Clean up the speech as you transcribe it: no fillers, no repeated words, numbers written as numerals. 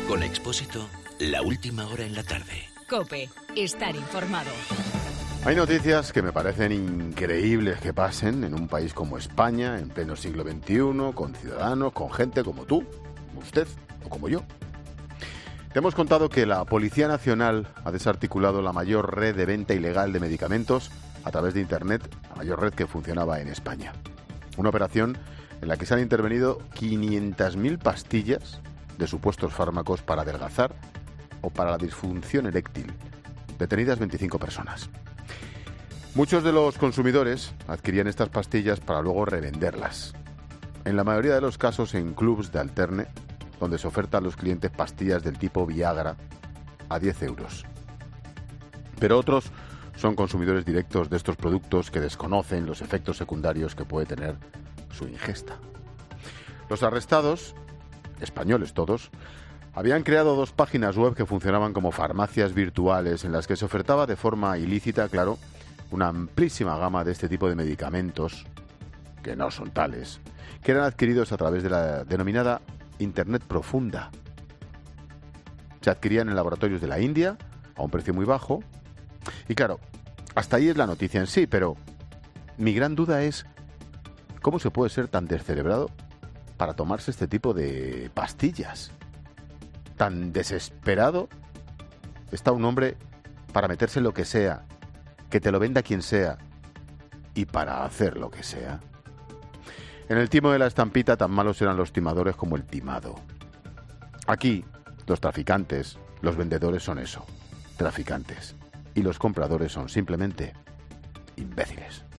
Con Expósito, la última hora en la tarde. COPE. Estar informado. Hay noticias que me parecen increíbles que pasen en un país como España, en pleno siglo XXI, con ciudadanos, con gente como tú, usted o como yo. Te hemos contado que la Policía Nacional ha desarticulado la mayor red de venta ilegal de medicamentos a través de Internet, la mayor red que funcionaba en España. Una operación en la que se han intervenido 500.000 pastillas de supuestos fármacos para adelgazar o para la disfunción eréctil. Detenidas 25 personas. Muchos de los consumidores adquirían estas pastillas para luego revenderlas. En la mayoría de los casos en clubs de alterne, donde se ofertan a los clientes pastillas del tipo Viagra a 10 euros. Pero otros son consumidores directos de estos productos que desconocen los efectos secundarios que puede tener su ingesta. Los arrestados, españoles todos, habían creado 2 páginas web que funcionaban como farmacias virtuales en las que se ofertaba de forma ilícita, claro, una amplísima gama de este tipo de medicamentos, que no son tales, que eran adquiridos a través de la denominada Internet profunda. Se adquirían en laboratorios de la India a un precio muy bajo. Y claro, hasta ahí es la noticia en sí, pero mi gran duda es ¿cómo se puede ser tan descerebrado para tomarse este tipo de pastillas? Tan desesperado está un hombre para meterse en lo que sea, que te lo venda quien sea y para hacer lo que sea. En el timo de la estampita tan malos eran los timadores como el timado. Aquí, los traficantes, los vendedores son eso, traficantes. Y los compradores son simplemente imbéciles.